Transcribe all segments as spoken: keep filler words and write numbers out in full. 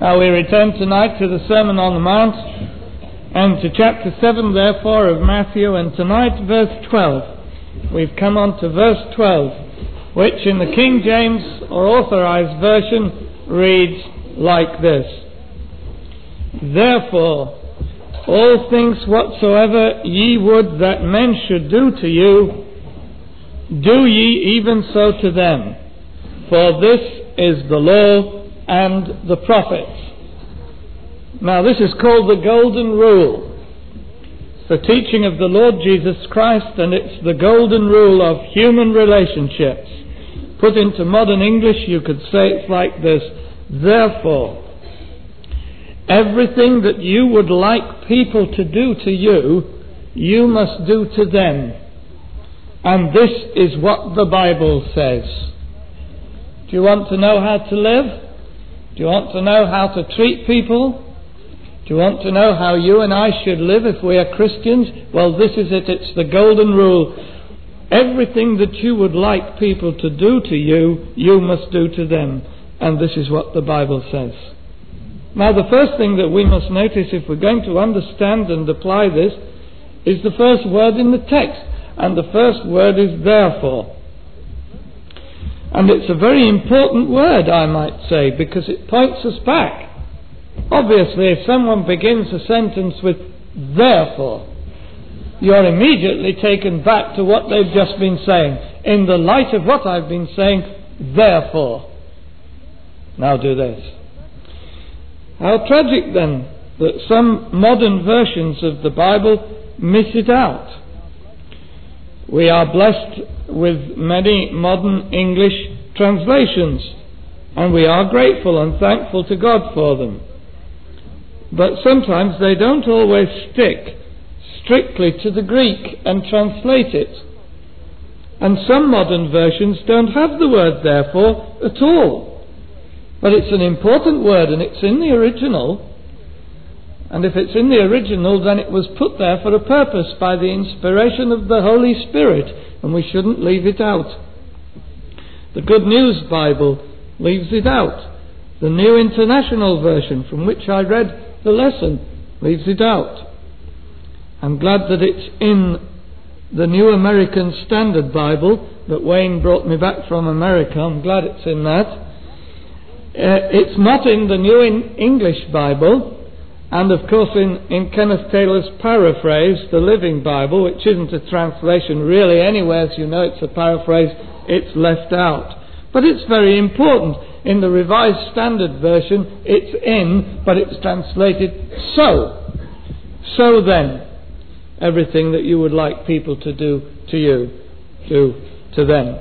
Uh, we return tonight to the Sermon on the Mount and to chapter seven, therefore, of Matthew, and tonight verse twelve. We've come on to verse twelve, which in the King James or Authorized Version reads like this: Therefore, all things whatsoever ye would that men should do to you, do ye even so to them, for this is the law and the prophets. Now this is called the Golden Rule. It's the teaching of the Lord Jesus Christ, and it's the golden rule of human relationships. Put into modern English, you could say it's like this: Therefore, everything that you would like people to do to you, you must do to them. And this is what the Bible says. Do you want to know how to live? Do you want to know how to treat people? Do you want to know how you and I should live if we are Christians? Well, this is it. It's the golden rule. Everything that you would like people to do to you, you must do to them. And this is what the Bible says. Now, the first thing that we must notice if we're going to understand and apply this is the first word in the text. And the first word is therefore. And it's a very important word, I might say, because it points us back. Obviously, if someone begins a sentence with therefore, you're immediately taken back to what they've just been saying. In the light of what I've been saying, therefore. Now do this. How tragic then that some modern versions of the Bible miss it out. We are blessed with many modern English translations, and we are grateful and thankful to God for them. But sometimes they don't always stick strictly to the Greek and translate it. And some modern versions don't have the word therefore at all. But it's an important word, and it's in the original. And if it's in the original, then it was put there for a purpose by the inspiration of the Holy Spirit, and we shouldn't leave it out. The Good News Bible leaves it out. The New International Version, from which I read the lesson, leaves it out. I'm glad that it's in the New American Standard Bible that Wayne brought me back from America. I'm glad it's in that. Uh, it's not in the New in English Bible. And of course in, in Kenneth Taylor's paraphrase, the Living Bible, which isn't a translation really anywhere, as you know, it's a paraphrase, it's left out. But it's very important. In the Revised Standard Version, it's in, but it's translated so. So then, everything that you would like people to do to you, do to them.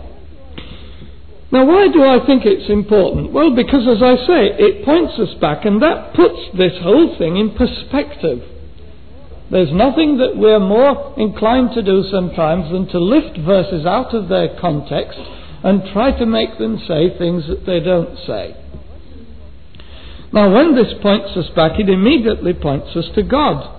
Now, why do I think it's important? Well, because, as I say, it points us back, and that puts this whole thing in perspective. There's nothing that we're more inclined to do sometimes than to lift verses out of their context and try to make them say things that they don't say. Now, when this points us back, it immediately points us to God.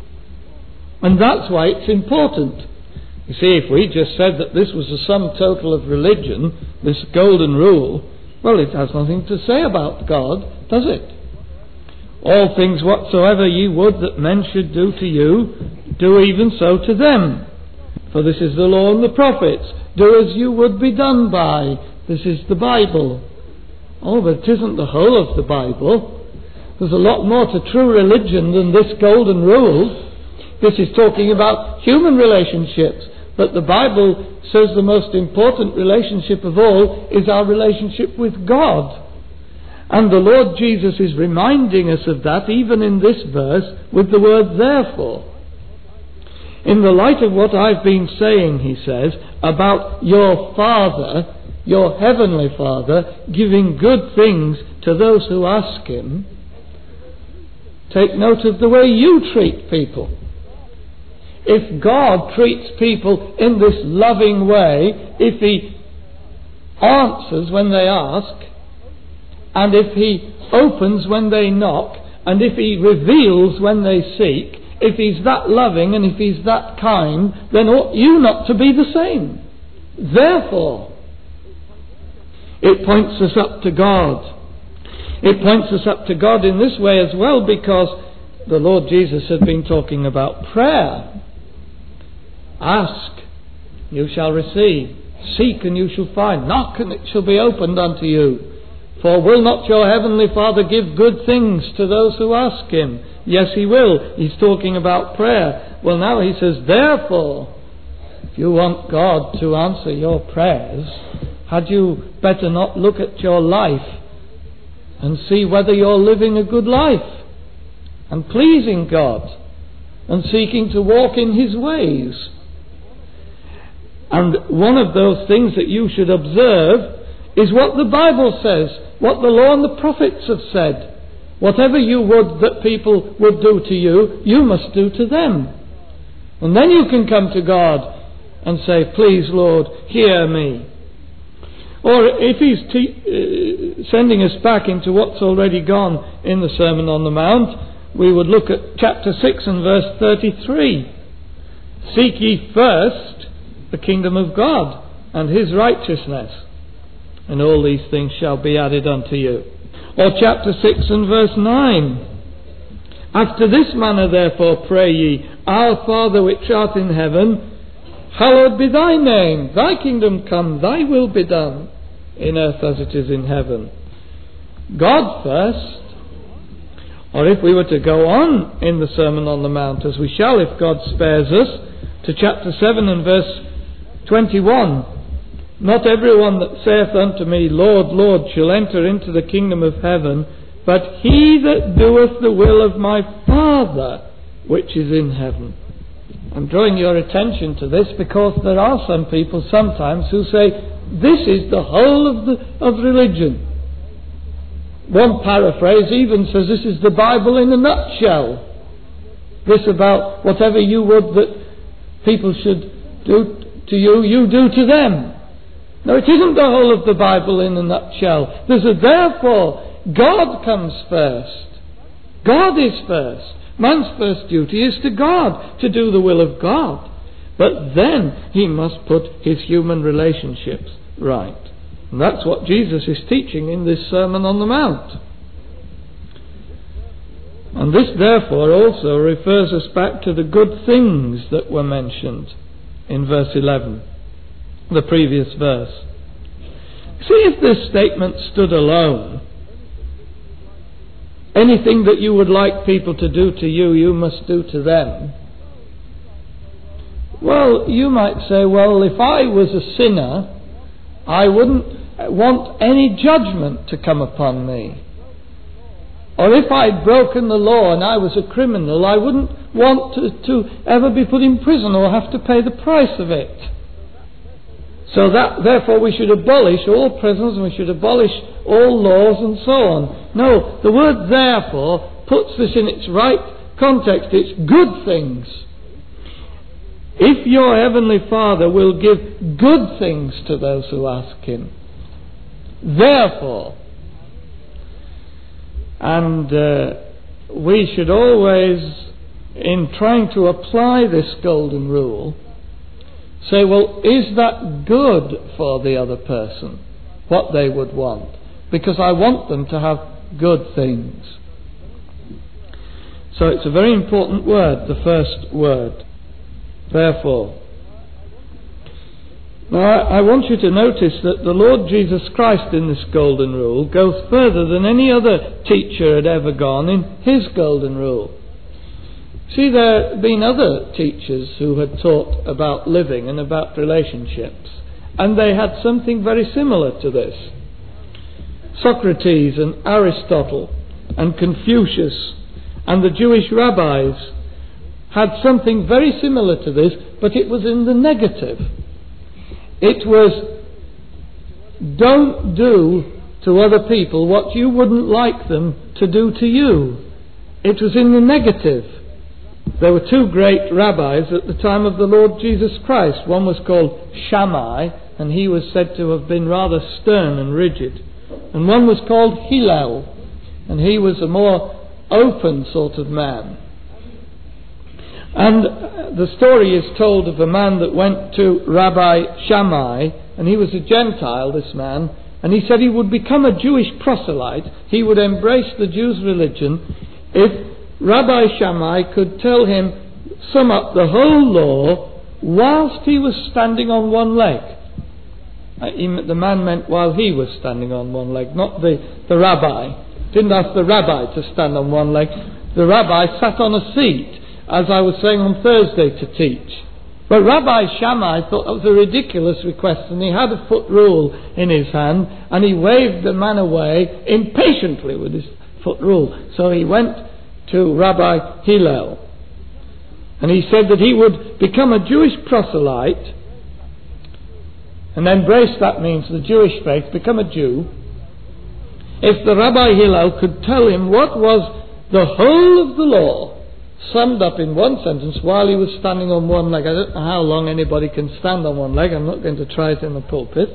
And that's why it's important. You see, if we just said that this was the sum total of religion, this golden rule, well, it has nothing to say about God, does it? All things whatsoever ye would that men should do to you, do even so to them. For this is the law and the prophets. Do as you would be done by. This is the Bible. Oh, but it isn't the whole of the Bible. There's a lot more to true religion than this golden rule. This is talking about human relationships. But the Bible says the most important relationship of all is our relationship with God. And the Lord Jesus is reminding us of that even in this verse with the word therefore. In the light of what I've been saying, he says, about your Father, your Heavenly Father, giving good things to those who ask Him, take note of the way you treat people. If God treats people in this loving way, if He answers when they ask, and if He opens when they knock, and if He reveals when they seek, if He's that loving and if He's that kind, then ought you not to be the same. Therefore, it points us up to God. It points us up to God in this way as well, because the Lord Jesus had been talking about prayer. Ask, you shall receive. Seek, and you shall find. Knock, and it shall be opened unto you. For will not your heavenly Father give good things to those who ask him? Yes, he will. He's talking about prayer. Well, now he says, therefore, if you want God to answer your prayers, had you better not look at your life and see whether you're living a good life and pleasing God and seeking to walk in his ways. And one of those things that you should observe is what the Bible says, what the law and the prophets have said. Whatever you would that people would do to you, you must do to them. And then you can come to God and say, please, Lord, hear me. Or if he's te- uh, sending us back into what's already gone in the Sermon on the Mount, we would look at chapter six and verse thirty-three. Seek ye first the kingdom of God and his righteousness, and all these things shall be added unto you. Or chapter six and verse nine. After this manner therefore pray ye, Our Father which art in heaven, hallowed be thy name. Thy kingdom come, thy will be done, in earth as it is in heaven. God first. Or if we were to go on in the Sermon on the Mount, as we shall if God spares us, to chapter seven and verse twenty-one. Not everyone that saith unto me, Lord, Lord, shall enter into the kingdom of heaven, but he that doeth the will of my Father which is in heaven. I'm drawing your attention to this because there are some people sometimes who say, this is the whole of, the, of religion. One paraphrase even says this is the Bible in a nutshell. This about whatever you would that people should do to you, you do to them. No, it isn't the whole of the Bible in a nutshell. There's a therefore. God comes first. God is first. Man's first duty is to God, to do the will of God. But then he must put his human relationships right. And that's what Jesus is teaching in this Sermon on the Mount. And this therefore also refers us back to the good things that were mentioned in verse eleven. The previous verse. See, if this statement stood alone, anything that you would like people to do to you, you must do to them. Well, you might say, well, if I was a sinner, I wouldn't want any judgment to come upon me. Or if I'd broken the law and I was a criminal, I wouldn't want to, to ever be put in prison or have to pay the price of it. So that, therefore, we should abolish all prisons and we should abolish all laws and so on. No, the word therefore puts this in its right context. It's good things. If your heavenly Father will give good things to those who ask him, therefore, and uh, we should always, in trying to apply this golden rule, say, well, is that good for the other person, what they would want? Because I want them to have good things. So it's a very important word, the first word. Therefore. Now I, I want you to notice that the Lord Jesus Christ in this golden rule goes further than any other teacher had ever gone in his golden rule. See, there have been other teachers who had taught about living and about relationships, and they had something very similar to this. Socrates and Aristotle and Confucius and the Jewish rabbis had something very similar to this, but it was in the negative. It was, don't do to other people what you wouldn't like them to do to you. It was in the negative. There were two great rabbis at the time of the Lord Jesus Christ. One was called Shammai, and he was said to have been rather stern and rigid. And one was called Hillel, and he was a more open sort of man. And the story is told of a man that went to Rabbi Shammai, and he was a Gentile, this man, And he said he would become a Jewish proselyte. He would embrace the Jews' religion if Rabbi Shammai could tell him, sum up the whole law whilst he was standing on one leg. Uh, he, the man meant while he was standing on one leg, not the, the rabbi. Didn't ask the rabbi to stand on one leg. The rabbi sat on a seat, as I was saying on Thursday, to teach. But Rabbi Shammai thought that was a ridiculous request, and he had a foot rule in his hand, and he waved the man away impatiently with his foot rule. So he went to Rabbi Hillel, and he said that he would become a Jewish proselyte and embrace, that means the Jewish faith, become a Jew, if the Rabbi Hillel could tell him what was the whole of the law summed up in one sentence while he was standing on one leg. I don't know how long anybody can stand on one leg. I'm not going to try it in the pulpit.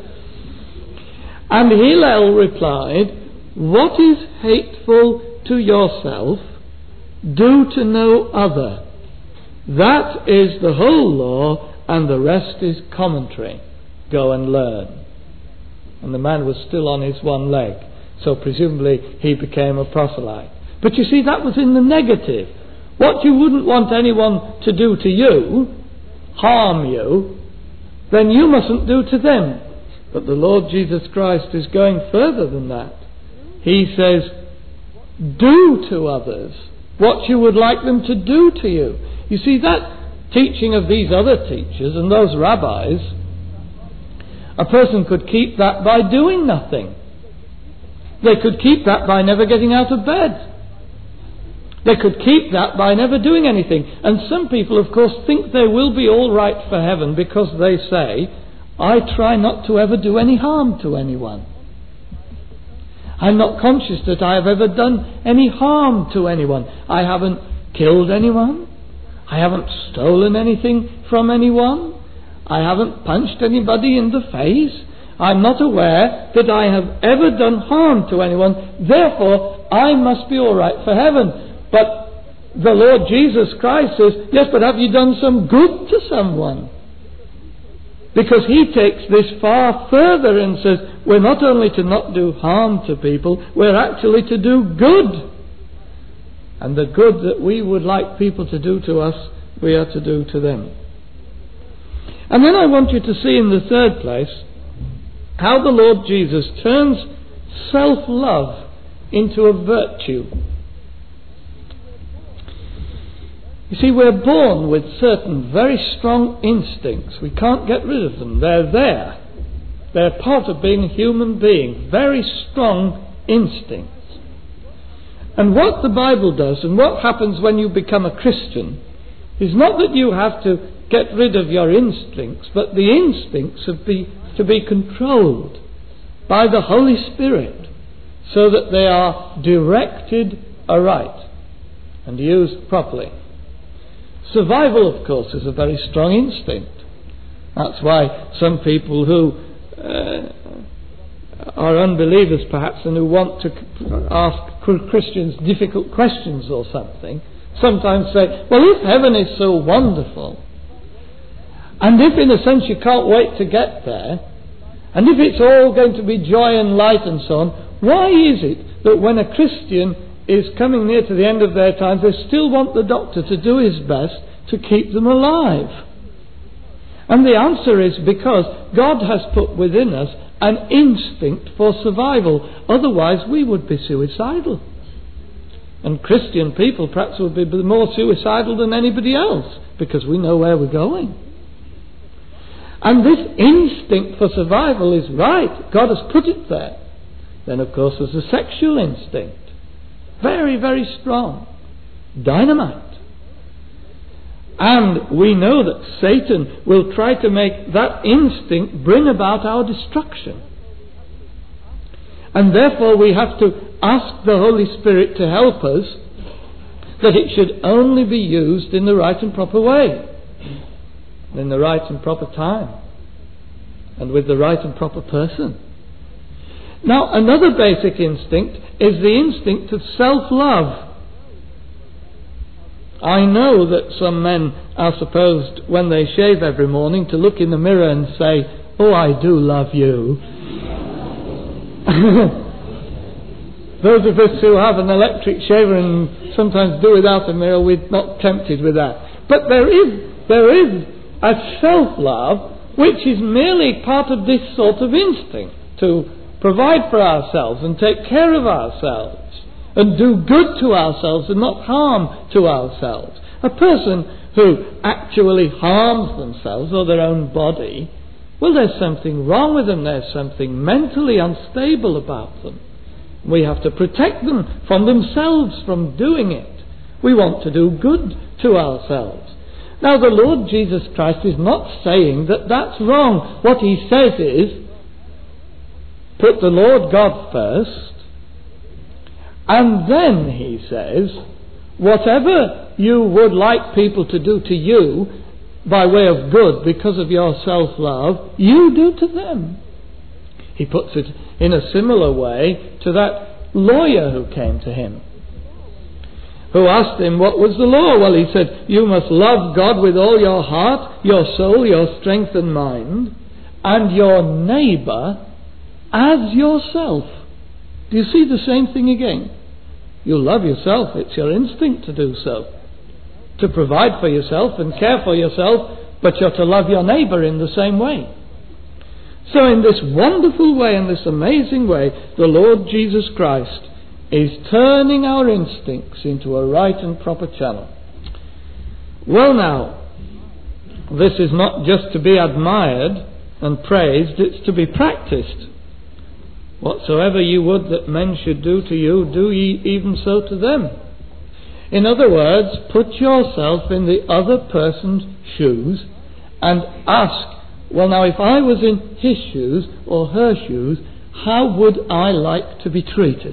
And Hillel replied, what is hateful to yourself, do to no other. That is the whole law, and the rest is commentary. Go and learn. And the man was still on his one leg, so presumably he became a proselyte. But you see, that was in the negative. What you wouldn't want anyone to do to you, harm you, then you mustn't do to them. But the Lord Jesus Christ is going further than that. He says, do to others what you would like them to do to you. You see, that teaching of these other teachers and those rabbis, a person could keep that by doing nothing. They could keep that by never getting out of bed. They could keep that by never doing anything. And some people, of course, think they will be all right for heaven because they say, I try not to ever do any harm to anyone. I'm not conscious that I have ever done any harm to anyone. I haven't killed anyone. I haven't stolen anything from anyone. I haven't punched anybody in the face. I'm not aware that I have ever done harm to anyone. Therefore, I must be all right for heaven. But the Lord Jesus Christ says, yes, but have you done some good to someone? Because he takes this far further and says, we're not only to not do harm to people, we're actually to do good. And the good that we would like people to do to us, we are to do to them. And then I want you to see in the third place how the Lord Jesus turns self-love into a virtue. You see, we're born with certain very strong instincts. We can't get rid of them. They're there. They're part of being a human being. Very strong instincts. And what the Bible does, and what happens when you become a Christian, is not that you have to get rid of your instincts, but the instincts have be, to be controlled by the Holy Spirit so that they are directed aright and used properly. Survival, of course, is a very strong instinct. That's why some people who uh, are unbelievers perhaps and who want to ask Christians difficult questions or something sometimes say, well, if heaven is so wonderful, and if in a sense you can't wait to get there, and if it's all going to be joy and light and so on, why is it that when a Christian is coming near to the end of their time, they still want the doctor to do his best to keep them alive? And the answer is because God has put within us an instinct for survival. Otherwise we would be suicidal. And Christian people perhaps would be more suicidal than anybody else because we know where we're going. And this instinct for survival is right. God has put it there. Then of course there's a sexual instinct. Very, very strong. Dynamite. And we know that Satan will try to make that instinct bring about our destruction. And therefore we have to ask the Holy Spirit to help us that it should only be used in the right and proper way, in the right and proper time, and with the right and proper person. Now, another basic instinct is the instinct of self-love. I know that some men are supposed, when they shave every morning, to look in the mirror and say, oh, I do love you. Those of us who have an electric shaver and sometimes do without a mirror, we're not tempted with that. But there is, there is a self-love which is merely part of this sort of instinct to provide for ourselves and take care of ourselves and do good to ourselves and not harm to ourselves. A person who actually harms themselves or their own body, well, there's something wrong with them. There's something mentally unstable about them. We have to protect them from themselves from doing it. We want to do good to ourselves. Now, the Lord Jesus Christ is not saying that that's wrong. What he says is, put the Lord God first, and then he says, whatever you would like people to do to you by way of good because of your self-love, you do to them. He puts it in a similar way to that lawyer who came to him, who asked him what was the law. Well, he said, you must love God with all your heart, your soul, your strength and mind, and your neighbour as yourself. Do you see the same thing again? You love yourself. It's your instinct to do so, to provide for yourself and care for yourself, but you're to love your neighbour in the same way. So in this wonderful way, in this amazing way, the Lord Jesus Christ is turning our instincts into a right and proper channel. Well now, this is not just to be admired and praised, it's to be practiced. Whatsoever you would that men should do to you, do ye even so to them. In other words, put yourself in the other person's shoes and ask, well now, if I was in his shoes or her shoes, how would I like to be treated?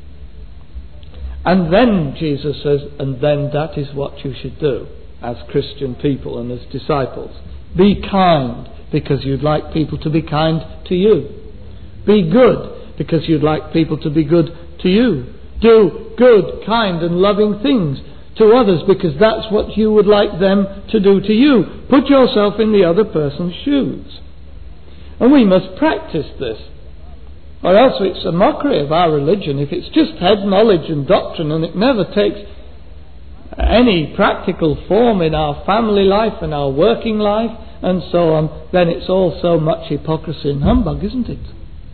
And then Jesus says, and then that is what you should do as Christian people and as disciples. Be kind because you'd like people to be kind to you. Be good because you'd like people to be good to you. Do good, kind and loving things to others because that's what you would like them to do to you. Put yourself in the other person's shoes. And we must practice this, or else it's a mockery of our religion. If it's just head knowledge and doctrine and it never takes any practical form in our family life and our working life and so on, then it's all so much hypocrisy and humbug, isn't it?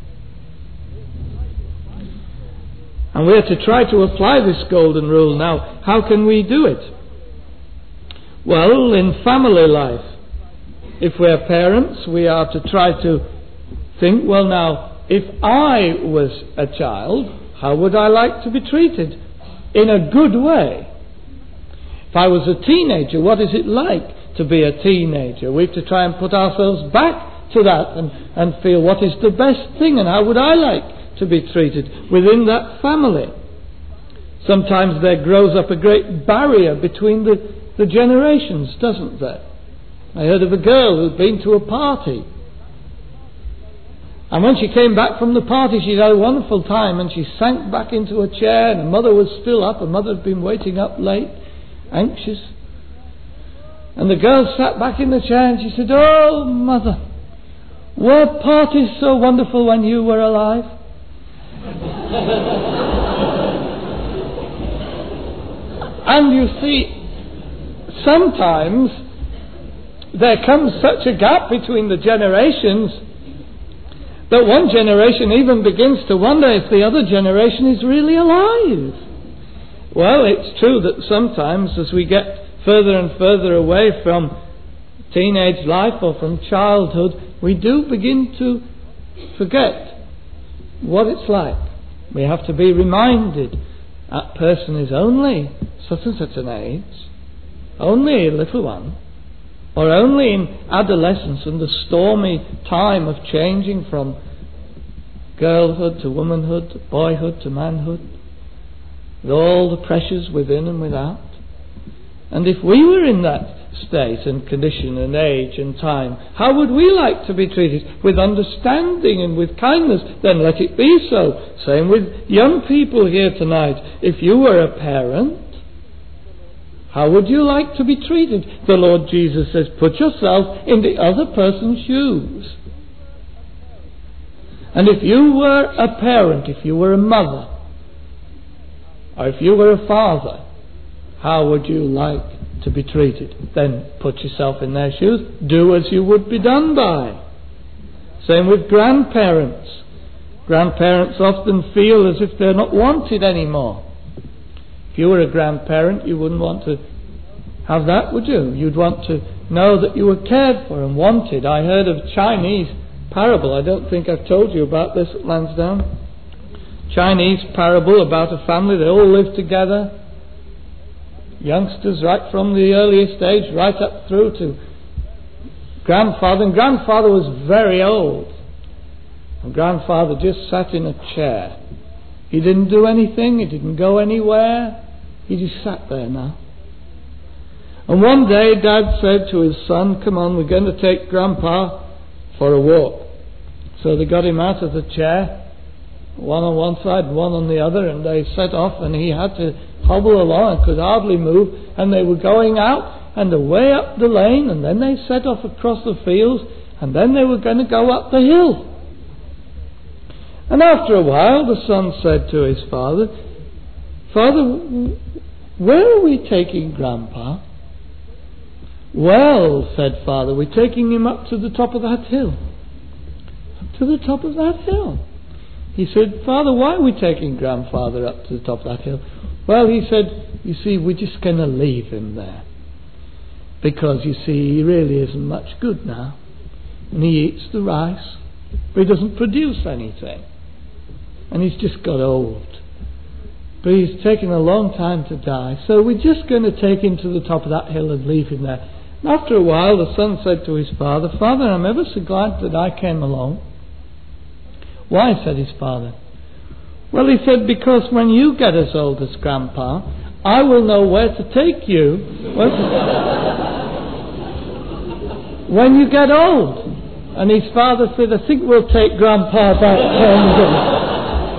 And we are to try to apply this golden rule. Now, how can we do it? Well, in family life, if we're parents, we are to try to think, well now, if I was a child, how would I like to be treated? In a good way. If I was a teenager, what is it like to be a teenager? We have to try and put ourselves back to that and, and feel what is the best thing and how would I like to be treated within that family. Sometimes there grows up a great barrier between the, the generations, doesn't there? I heard of a girl who'd been to a party, and when she came back from the party she'd had a wonderful time, and she sank back into a chair and her mother was still up. Her mother had been waiting up late, anxious, and the girl sat back in the chair and she said, "Oh mother, were parties so wonderful when you were alive?" And you see, sometimes there comes such a gap between the generations that one generation even begins to wonder if the other generation is really alive. Well, it's true that sometimes as we get further and further away from teenage life or from childhood, we do begin to forget what it's like. We have to be reminded that person is only such and such an age, only a little one, or only in adolescence and the stormy time of changing from girlhood to womanhood, to boyhood to manhood, with all the pressures within and without. And if we were in that state and condition and age and time, how would we like to be treated? With understanding and with kindness, then let it be so. Same with young people here tonight. If you were a parent, how would you like to be treated? The Lord Jesus says, put yourself in the other person's shoes. And if you were a parent, if you were a mother, or if you were a father, how would you like to be treated? Then put yourself in their shoes. Do as you would be done by. Same with grandparents. Grandparents often feel as if they're not wanted anymore. If you were a grandparent, you wouldn't want to have that, would you? You'd want to know that you were cared for and wanted. I heard of a Chinese parable. I don't think I've told you about this at Lansdowne. Chinese parable about a family. They all live together. Youngsters right from the earliest age right up through to grandfather. And grandfather was very old. And grandfather just sat in a chair. He didn't do anything. He didn't go anywhere. He just sat there now. And one day Dad said to his son, come on, we're going to take Grandpa for a walk. So they got him out of the chair, one on one side, one on the other, and they set off, and he had to hobble along and could hardly move. And they were going out and away up the lane, and then they set off across the fields, and then they were going to go up the hill. And after a while the son said to his father, Father, where are we taking Grandpa? Well, said Father, we're taking him up to the top of that hill. Up to the top of that hill. He said, Father, why are we taking Grandfather up to the top of that hill? Well, he said, you see, we're just going to leave him there. Because, you see, he really isn't much good now. And he eats the rice, but he doesn't produce anything. And he's just got old. But he's taken a long time to die. So we're just going to take him to the top of that hill and leave him there. And after a while, the son said to his father, Father, I'm ever so glad that I came along. Why? Said his father. Well, he said, because when you get as old as Grandpa, I will know where to take you when, when you get old. And his father said, I think we'll take Grandpa back home.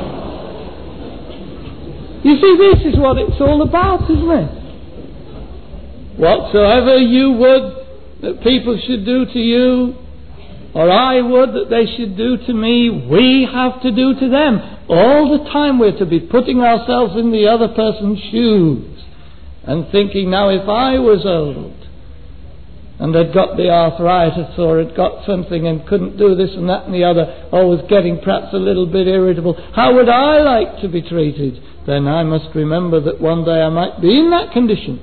You see, this is what it's all about, isn't it? Whatsoever you would that people should do to you, or I would that they should do to me, we have to do to them. All the time we're to be putting ourselves in the other person's shoes and thinking, now if I was old and had got the arthritis or had got something and couldn't do this and that and the other, or was getting perhaps a little bit irritable, how would I like to be treated? Then I must remember that one day I might be in that condition.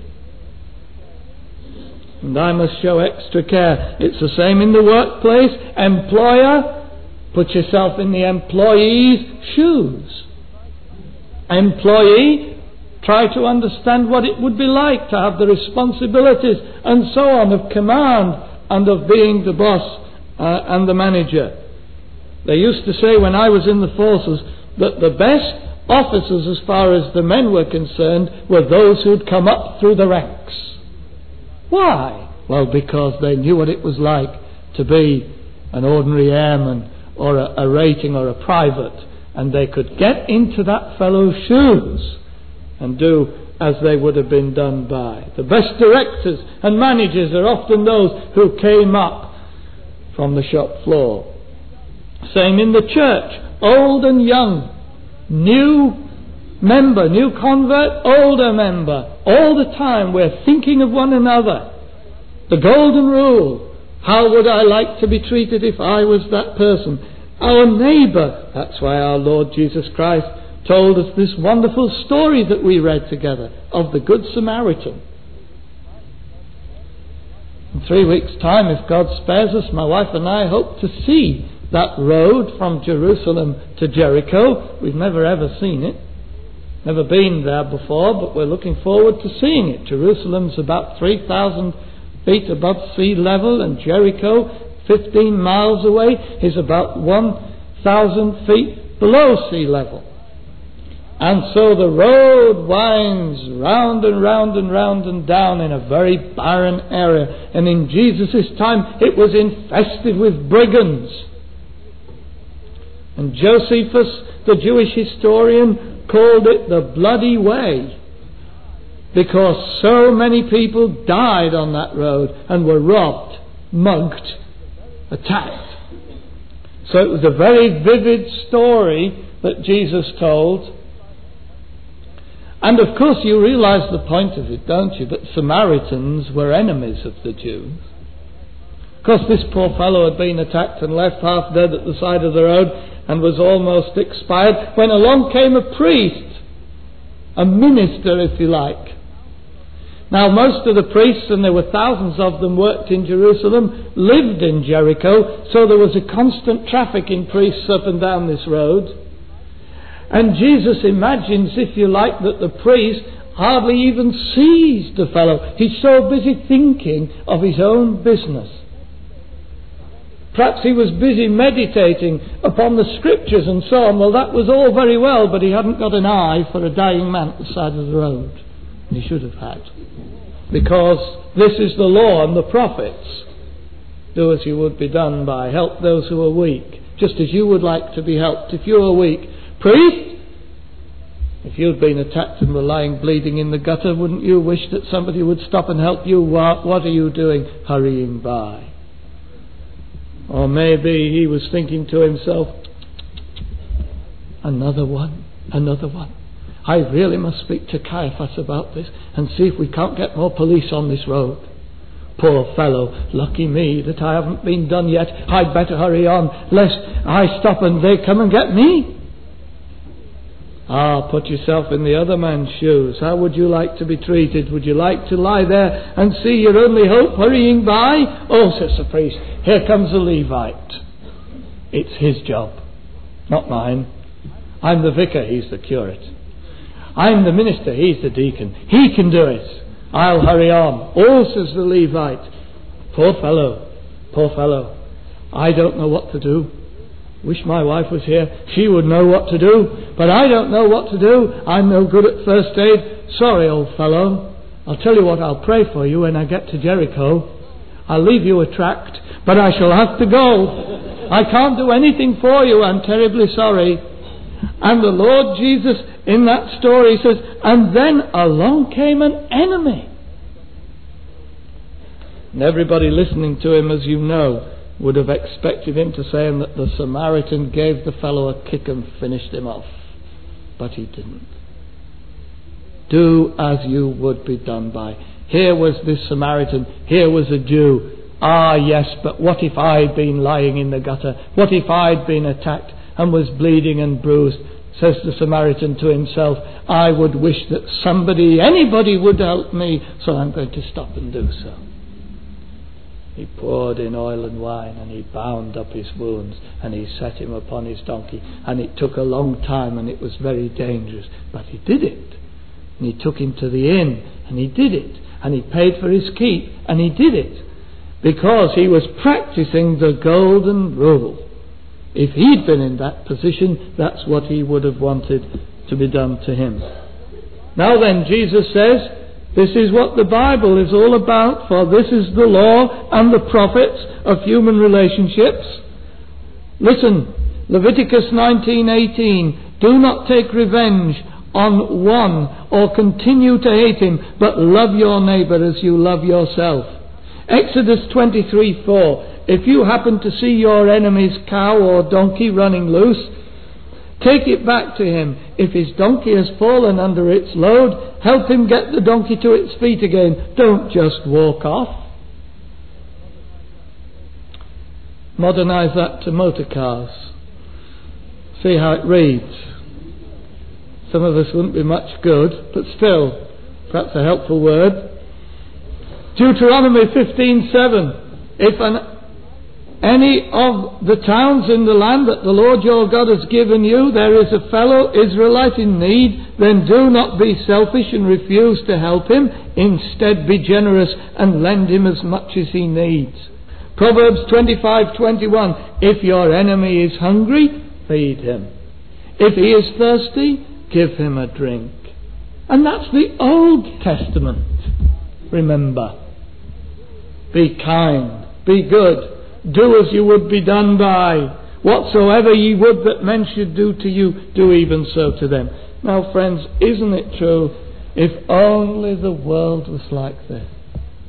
And I must show extra care. It's the same in the workplace. Employer, put yourself in the employee's shoes. Employee, try to understand what it would be like to have the responsibilities and so on of command and of being the boss uh, and the manager. They used to say when I was in the forces that the best officers as far as the men were concerned were those who'd come up through the ranks. Why? Well, because they knew what it was like to be an ordinary airman or a, a rating or a private, and they could get into that fellow's shoes and do as they would have been done by. The best directors and managers are often those who came up from the shop floor. Same in the church, old and young, new member, new convert, older member. All the time we're thinking of one another. The golden rule. How would I like to be treated if I was that person? Our neighbour. That's why our Lord Jesus Christ told us this wonderful story that we read together of the Good Samaritan. In three weeks' time, if God spares us, my wife and I hope to see that road from Jerusalem to Jericho. We've never ever seen it. Never been there before, but we're looking forward to seeing it. Jerusalem's about three thousand feet above sea level, and Jericho, fifteen miles away, is about one thousand feet below sea level. And so the road winds round and round and round and down in a very barren area. And in Jesus' time it was infested with brigands. And Josephus, the Jewish historian, called it the bloody way, because so many people died on that road and were robbed, mugged, attacked. So it was a very vivid story that Jesus told. And of course you realise the point of it, don't you? That Samaritans were enemies of the Jews. Of course this poor fellow had been attacked and left half dead at the side of the road and was almost expired when along came a priest, a minister if you like. Now most of the priests, and there were thousands of them, worked in Jerusalem, lived in Jericho, so there was a constant traffic in priests up and down this road. And Jesus imagines, if you like, that the priest hardly even sees the fellow. He's so busy thinking of his own business. Perhaps he was busy meditating upon the scriptures and so on. Well, that was all very well, but he hadn't got an eye for a dying man at the side of the road. And he should have had. Because this is the law and the prophets. Do as you would be done by. Help those who are weak, just as you would like to be helped if you are weak. Priest, if you'd been attacked and were lying bleeding in the gutter, wouldn't you wish that somebody would stop and help you? What, what are you doing hurrying by? Or maybe he was thinking to himself, another one, another one. I really must speak to Caiaphas about this and see if we can't get more police on this road. Poor fellow, lucky me that I haven't been done yet. I'd better hurry on, lest I stop and they come and get me. Ah, put yourself in the other man's shoes. How would you like to be treated? Would you like to lie there and see your only hope hurrying by? Oh, says the priest, here comes the Levite. It's his job, not mine. I'm the vicar, he's the curate. I'm the minister, he's the deacon. He can do it. I'll hurry on. Oh, says the Levite. Poor fellow, poor fellow. I don't know what to do. Wish my wife was here. She would know what to do. But I don't know what to do. I'm no good at first aid. Sorry, old fellow. I'll tell you what, I'll pray for you when I get to Jericho. I'll leave you a tract, but I shall have to go. I can't do anything for you. I'm terribly sorry. And the Lord Jesus, in that story, says, and then along came an enemy. And everybody listening to him, as you know, would have expected him to say that the Samaritan gave the fellow a kick and finished him off. But he didn't. Do as you would be done by. Here was this Samaritan. Here was a Jew. Ah, yes, but what if I'd been lying in the gutter? What if I'd been attacked and was bleeding and bruised? Says the Samaritan to himself, I would wish that somebody, anybody would help me, so I'm going to stop and do so. He poured in oil and wine, and he bound up his wounds, and he set him upon his donkey. And it took a long time, and it was very dangerous, but he did it. And he took him to the inn, and he did it. And he paid for his keep, and he did it. Because he was practicing the golden rule. If he'd been in that position, that's what he would have wanted to be done to him. Now then, Jesus says, this is what the Bible is all about, for this is the law and the prophets of human relationships. Listen, Leviticus nineteen eighteen, do not take revenge on one or continue to hate him, but love your neighbour as you love yourself. Exodus twenty-three four, if you happen to see your enemy's cow or donkey running loose, take it back to him. If his donkey has fallen under its load, help him get the donkey to its feet again. Don't just walk off. Modernise that to motor cars. See how it reads. Some of us wouldn't be much good, but still, perhaps a helpful word. Deuteronomy fifteen seven. If an any of the towns in the land that the Lord your God has given you, there is a fellow Israelite in need, then do not be selfish and refuse to help him. Instead, be generous and lend him as much as he needs. Proverbs twenty-five twenty-one. If your enemy is hungry, feed him. If he is thirsty, give him a drink. And that's the Old Testament. Remember, be kind, be good. Do as you would be done by. Whatsoever ye would that men should do to you, do even so to them. Now, friends, isn't it true? If only the world was like this.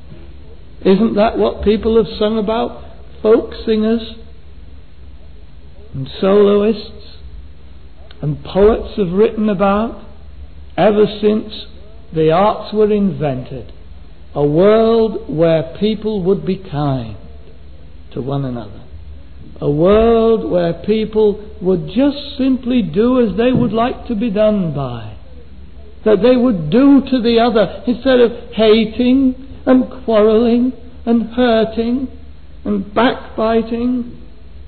Isn't that what people have sung about? Folk singers. and soloists and poets have written about ever since the arts were invented. A world where people would be kind to one another. A world where people would just simply do as they would like to be done by. That they would do to the other instead of hating and quarrelling and hurting and backbiting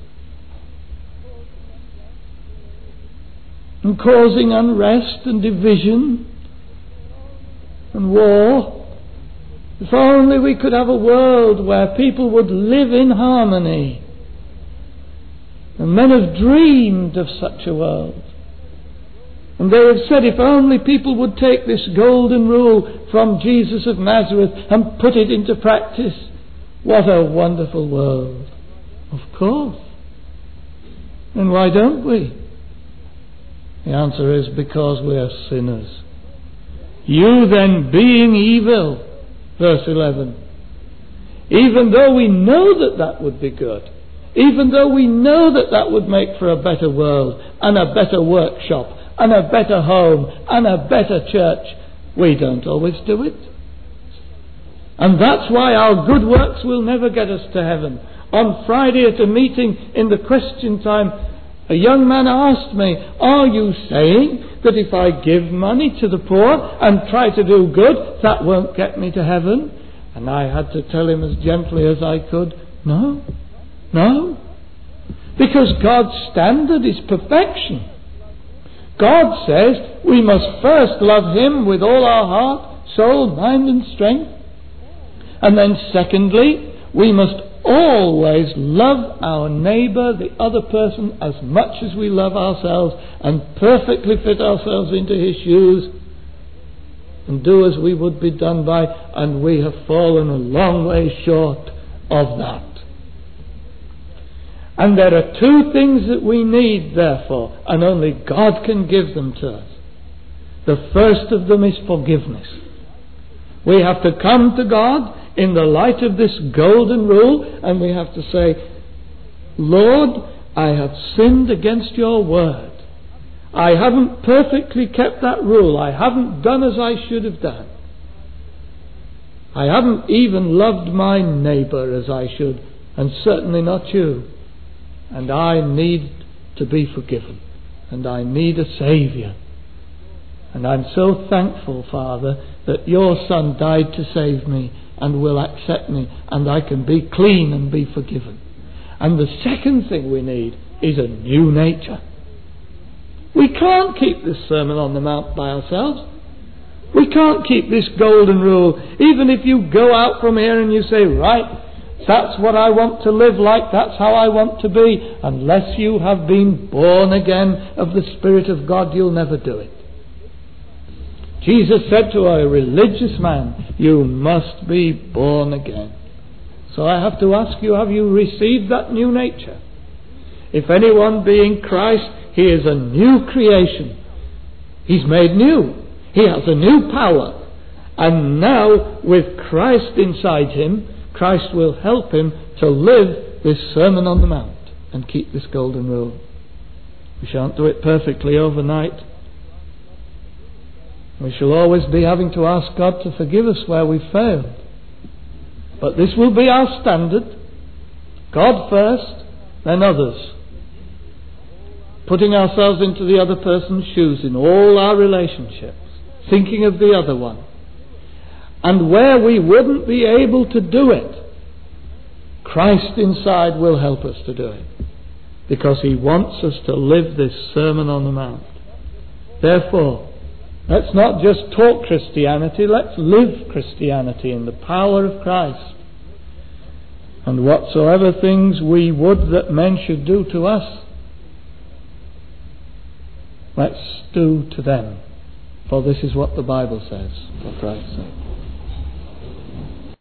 and causing unrest and division and war. If only we could have a world where people would live in harmony. And men have dreamed of such a world. And they have said, if only people would take this golden rule from Jesus of Nazareth and put it into practice, what a wonderful world. Of course. Then why don't we? The answer is because we are sinners. You then, being evil, verse eleven, even though we know that that would be good, even though we know that that would make for a better world and a better workshop and a better home and a better church, we don't always do it. And that's why our good works will never get us to heaven. On Friday at a meeting in the question time, a young man asked me, are you saying that if I give money to the poor and try to do good, that won't get me to heaven? And I had to tell him as gently as I could, no, no. Because God's standard is perfection. God says we must first love Him with all our heart, soul, mind and strength. And then secondly, we must always love our neighbour, the other person, as much as we love ourselves, and perfectly fit ourselves into his shoes and do as we would be done by, and we have fallen a long way short of that. And there are two things that we need, therefore, and only God can give them to us. The first of them is forgiveness. We have to come to God in the light of this golden rule, and we have to say, Lord, I have sinned against your word. I haven't perfectly kept that rule. I haven't done as I should have done. I haven't even loved my neighbour as I should, and certainly not you. And I need to be forgiven, and I need a Saviour. And I'm so thankful, Father, that your Son died to save me and will accept me, and I can be clean and be forgiven. And the second thing we need is a new nature. We can't keep this Sermon on the Mount by ourselves. We can't keep this golden rule. Even if you go out from here and you say, right, that's what I want to live like, that's how I want to be, unless you have been born again of the Spirit of God, you'll never do it. Jesus said to a religious man, you must be born again. So I have to ask you, have you received that new nature? If anyone be in Christ, he is a new creation. He's made new. He has a new power. And now, with Christ inside him, Christ will help him to live this Sermon on the Mount and keep this golden rule. We shan't do it perfectly overnight. We shall always be having to ask God to forgive us where we've failed. But this will be our standard. God first, then others. Putting ourselves into the other person's shoes in all our relationships. Thinking of the other one. And where we wouldn't be able to do it, Christ inside will help us to do it. Because He wants us to live this Sermon on the Mount. Therefore, let's not just talk Christianity, let's live Christianity in the power of Christ. And whatsoever things we would that men should do to us, let's do to them. For this is what the Bible says, for Christ's sake.